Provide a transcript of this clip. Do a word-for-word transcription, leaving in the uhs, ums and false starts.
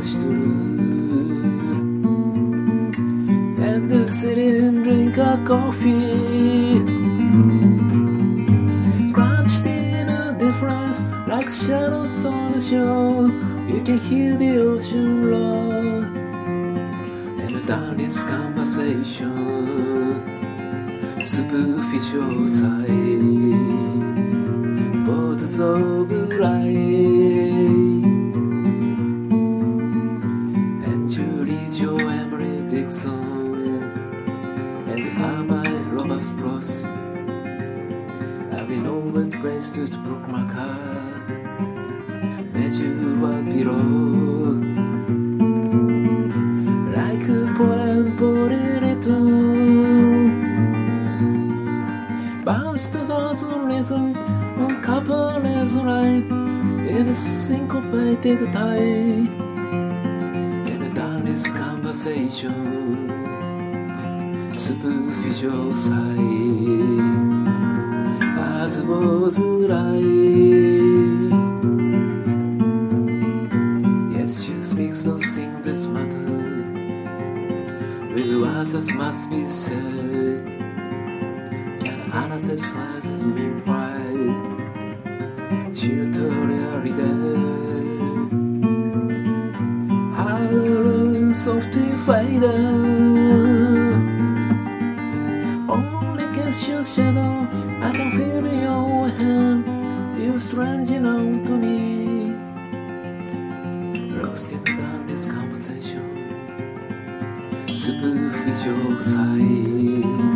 And sit and drink a coffee, crunched in a difference like shadows on the shore. You can hear the ocean roar and down this conversation, superficial side, boards of light. And Julie Jo Emery Dixon and Carmine Roberts Bros. I've been always praised to broke my car, made you walk below, like a poem put in a tune. Bounced to those rhythm on coupleless line in a syncopated time. And down this conversation, superficial side, as was right. Yes, you speak those things that matter, with words that must be said. Can anesthetize me pride, tutoriality, how softly faded. Only kiss your shadow, I can feel your hand. You're strange enough to me, lost in this conversation, superficial side.